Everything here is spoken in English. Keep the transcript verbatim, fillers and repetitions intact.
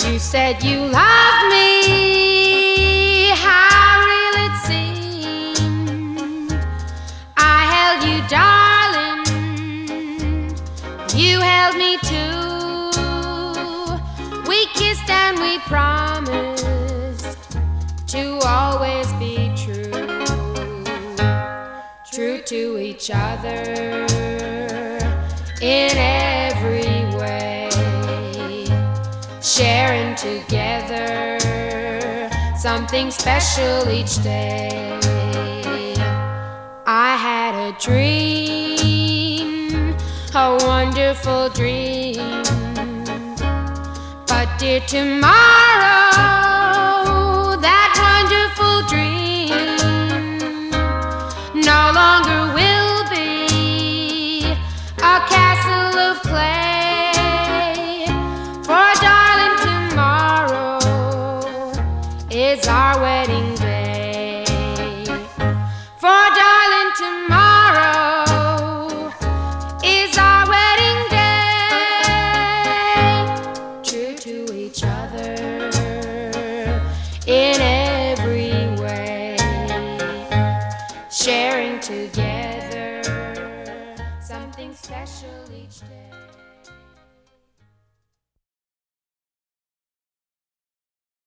You said you loved me, how real it seemed. I held you, darling, you held me too. We kissed and we promised to always be true, true to each other in every way, sharing together something special each day. I had a dream, a wonderful dream, but dear tomorrow, that wonderful dream no longer will be a castle of clay. For darling, tomorrow is our wedding day. For darling, tomorrow is our wedding day. True to each other in every way, sharing together